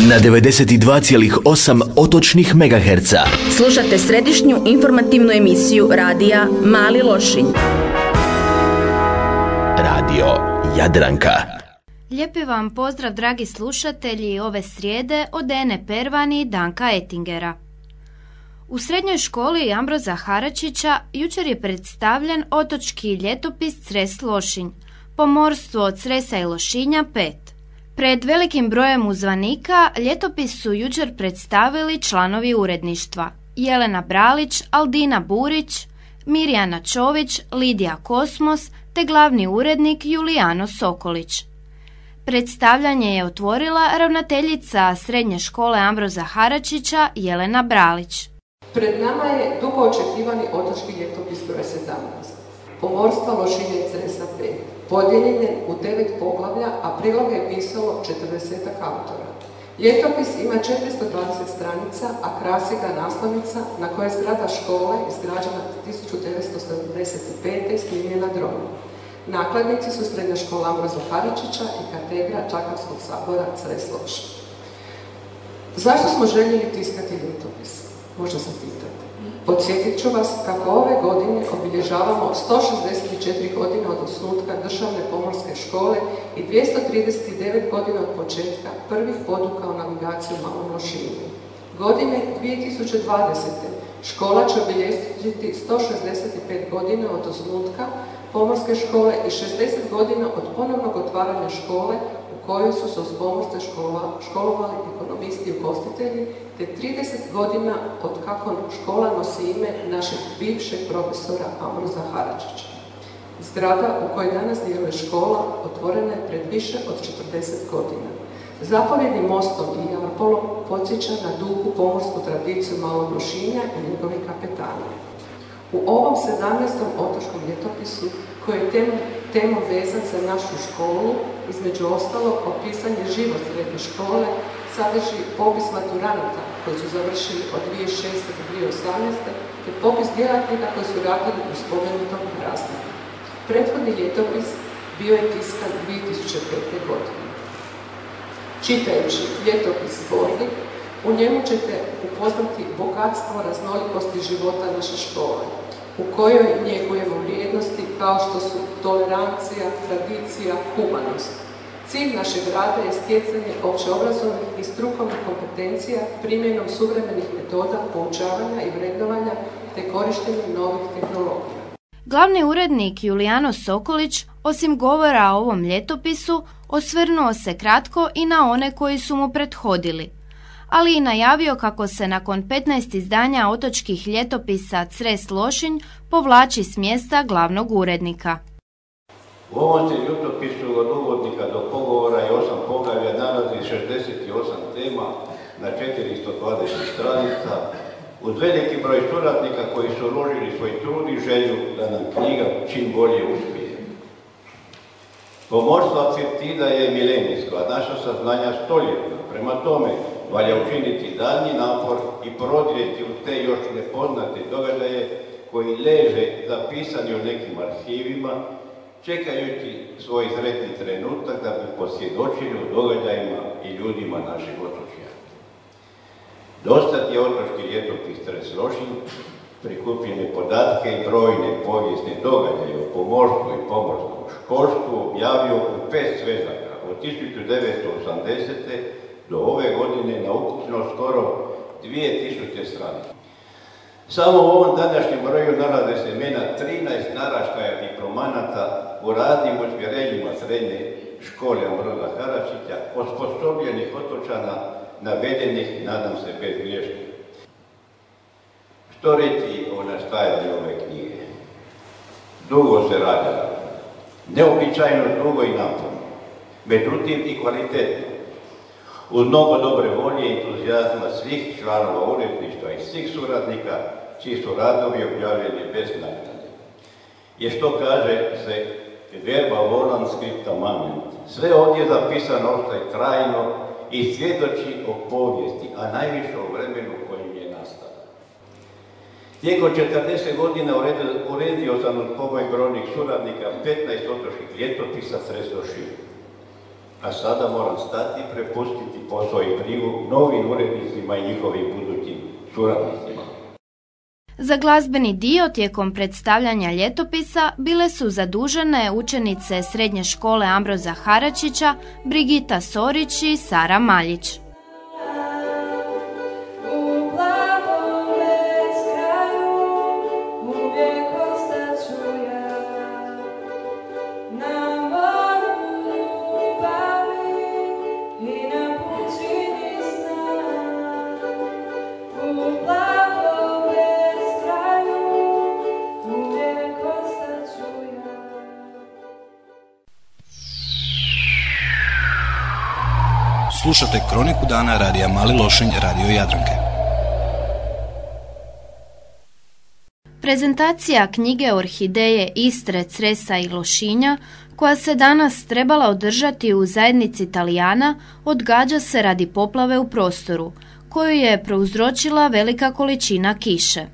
na 92,8 otočnih megaherca. Slušate središnju informativnu emisiju radija Mali Lošinj. Radio Jadranka. Lijepi vam pozdrav, dragi slušatelji, ove srijede od Ene Pervani i Danka Ettingera. U srednjoj školi Ambroza Haračića jučer je predstavljen otočki ljetopis Cres Lošinj, pomorstvo od Cresa i Lošinja 5. Pred velikim brojem uzvanika ljetopis su jučer predstavili članovi uredništva Jelena Bralić, Aldina Burić, Mirjana Čović, Lidija Kosmos te glavni urednik Julijano Sokolić. Predstavljanje je otvorila ravnateljica srednje škole Ambroza Haračića Jelena Bralić. Pred nama je dugo očekivani otočki ljetopis broj 17. Pomorstva Lošinja i Cresa 5. Podijeljen je u 9 poglavlja, a priloge je pisalo 40 autora. Ljetopis ima 420 stranica, a krasi ga naslovnica na kojoj je zgrada škole izgrađena 1975. snimljena dronom. Nakladnici su srednja škola Ambroza Haračića i katedra Čakavskog sabora Cres Lošinj. Zašto smo željeli tiskati ljetopis? Možda se pitate. Podsjetit ću vas kako ove godine obilježavamo 164 godine od osnutka Državne pomorske škole i 239 godina od početka prvih poduka o navigaciji u Malom Lošinju. Godine 2020. škola će obilježiti 165 godina od osnutka pomorske škole i 60 godina od ponovnog otvaranja škole u kojoj su se uz pomorske školovali ekonomisti i ugostitelji, te 30 godina od kako škola nosi ime našeg bivšeg profesora Ambroza Haračića. Zgrada u kojoj danas djeluje škola otvorena je pred više od 40 godina. Zapovjednim mostom i jarpolom podsjeća na dugu pomorsku tradiciju Malog Lošinja i njegovih kapetana. U ovom 17. otočkom ljetopisu, koji je temom vezan za našu školu, između ostalog opisan je život srednje škole, sadrži popis maturanata koji su završili od 2006. do 2018. te popis djelatnika koji su radili u spomenutom razdoblju. Prethodni ljetopis bio je tiskan 2005. godine. Čitajući ljetopis zbornik, u njemu ćete upoznati bogatstvo raznolikosti života naše škole, u kojoj njegujemo vrijednosti kao što su tolerancija, tradicija, humanost. Cilj našeg rada je stjecanje općeobrazovnih i strukovnih kompetencija primjenom suvremenih metoda poučavanja i vrednovanja te korištenjem novih tehnologija. Glavni urednik Julijano Sokolić, osim govora o ovom ljetopisu, osvrnuo se kratko i na one koji su mu prethodili, ali i najavio kako se nakon 15 izdanja otočkih ljetopisa Cres Lošinj povlači s mjesta glavnog urednika. U ovom se ljetopisu od uvodnika do pogovora i 8 poglavlja nalazi 68 tema na 420 stranica, uz veliki broj suradnika koji su uložili svoj trud i želju da nam knjiga čim bolje uspije. Pomorstvo Cirtida je milenijsko, a naša saznanja stoljetna. Prema tome, valja učiniti daljnji napor i prodrijeti u te još nepoznate događaje koji leže zapisani u nekim arhivima, čekajući svoj sretni trenutak da bi posvjedočili o događajima i ljudima našeg otočja. Dostat je otočki ljetopis Cres Lošinj, prikupljene podatke i brojne povijesne događaje o pomorstvu i pomorskom školstvu objavio u 5 svezaka od 1980. do ove godine na ukupno skoro 2000 stranica. Samo u ovom današnjem broju nalaze se imena 13 naraštaja diplomanata u raznim usmjerenjima srednje škole Ambroza Haračića, osposobljenih otočana, navedenih, nadam se, bez greške. Što reći o nastajanju ove knjige? Dugo se radilo, neobičajno dugo i naporno, međutim i kvalitetno. Uz mnogo dobre volje i entuzijazma svih članova uredništva i svih suradnika, čiji su radovi objavljeni bez naknade. Jer što kaže se verba volant scripta manent. Sve ovdje zapisano ostaje trajno i svjedoči o povijesti, a najviše o vremenu kojim je nastala. Tijekom 40 godina uredio sam uz pomoć brojnih suradnika 15 otočkih ljetopisa Cres Lošinj. A sada moram stati i prepustiti posao i brigu novim urednicima i njihovim budućim suradnicima. Za glazbeni dio tijekom predstavljanja ljetopisa bile su zadužene učenice Srednje škole Ambroza Haračića, Brigita Sorić i Sara Maljić. Slušate Kroniku dana radija Mali Lošinj, Radio Jadranke. Prezentacija knjige Orhideje Istre, Cresa i Lošinja, koja se danas trebala održati u zajednici Italijana, odgađa se radi poplave u prostoru, koju je prouzročila velika količina kiše.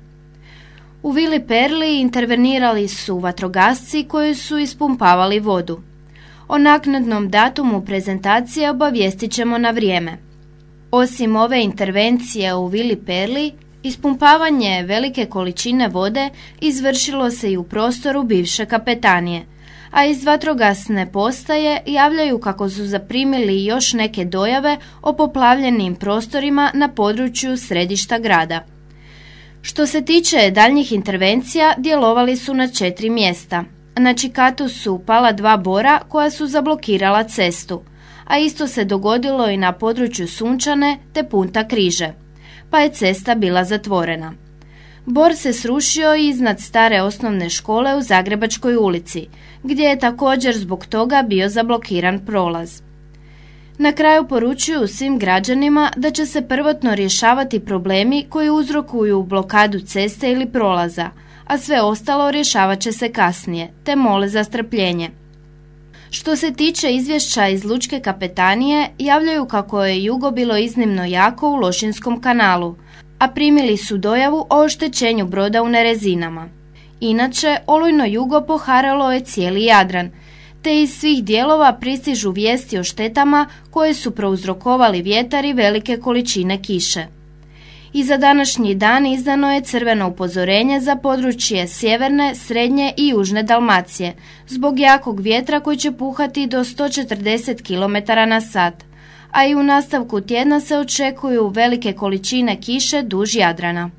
U Vili Perli intervenirali su vatrogasci koji su ispumpavali vodu. O naknadnom datumu prezentacije obavijestit ćemo na vrijeme. Osim ove intervencije u Vili Perli, ispumpavanje velike količine vode izvršilo se i u prostoru bivše kapetanije, a iz vatrogasne postaje javljaju kako su zaprimili još neke dojave o poplavljenim prostorima na području središta grada. Što se tiče daljnjih intervencija, djelovali su na 4 mjesta. Na Čikatu su pala 2 bora koja su zablokirala cestu, a isto se dogodilo i na području Sunčane te Punta Križe, pa je cesta bila zatvorena. Bor se srušio iznad stare osnovne škole u Zagrebačkoj ulici, gdje je također zbog toga bio zablokiran prolaz. Na kraju poručuju svim građanima da će se prvotno rješavati problemi koji uzrokuju blokadu ceste ili prolaza, a sve ostalo rješavat će se kasnije, te mole za strpljenje. Što se tiče izvješća iz Lučke kapetanije, javljaju kako je jugo bilo iznimno jako u Lošinjskom kanalu, a primili su dojavu o oštećenju broda u Nerezinama. Inače, olujno jugo poharalo je cijeli Jadran, te iz svih dijelova pristižu vijesti o štetama koje su prouzrokovali vjetar i velike količine kiše. I za današnji dan izdano je crveno upozorenje za područje sjeverne, srednje i južne Dalmacije zbog jakog vjetra koji će puhati do 140 km/h, a i u nastavku tjedna se očekuju velike količine kiše duž Jadrana.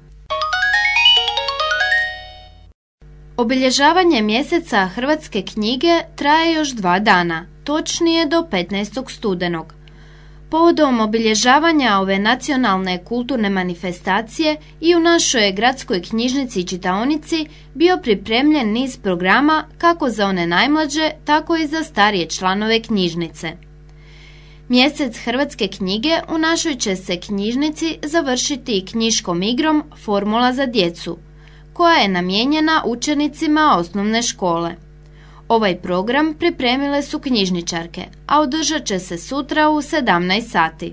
Obilježavanje mjeseca hrvatske knjige traje još 2 dana, točnije do 15. studenog. Povodom obilježavanja ove nacionalne kulturne manifestacije i u našoj gradskoj knjižnici i čitaonici bio pripremljen niz programa kako za one najmlađe, tako i za starije članove knjižnice. Mjesec hrvatske knjige u našoj će se knjižnici završiti knjiškom igrom Formula za djecu, koja je namijenjena učenicima osnovne škole. Ovaj program pripremile su knjižničarke, a održat će se sutra u 17 sati.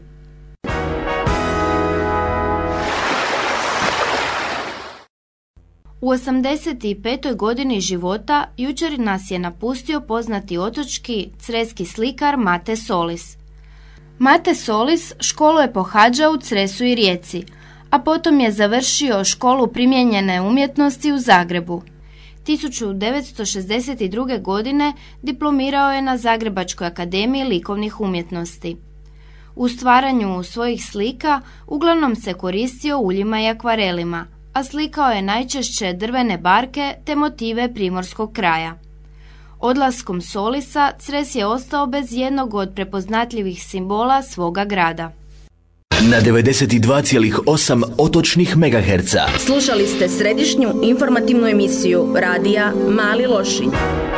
U 85. godini života jučer nas je napustio poznati otočki creski slikar Mate Solis. Mate Solis školu je pohađao u Cresu i Rijeci, a potom je završio školu primijenjene umjetnosti u Zagrebu. 1962. godine diplomirao je na Zagrebačkoj akademiji likovnih umjetnosti. U stvaranju svojih slika uglavnom se koristio uljima i akvarelima, a slikao je najčešće drvene barke te motive primorskog kraja. Odlaskom Solisa Cres je ostao bez jednog od prepoznatljivih simbola svoga grada. Na 92,8 otočnih megaherca. Slušali ste središnju informativnu emisiju radija Mali Lošinj.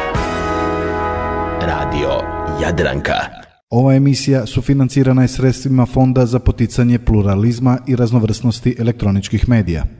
Radio Jadranka. Ova emisija sufinancirana je sredstvima Fonda za poticanje pluralizma i raznovrsnosti elektroničkih medija.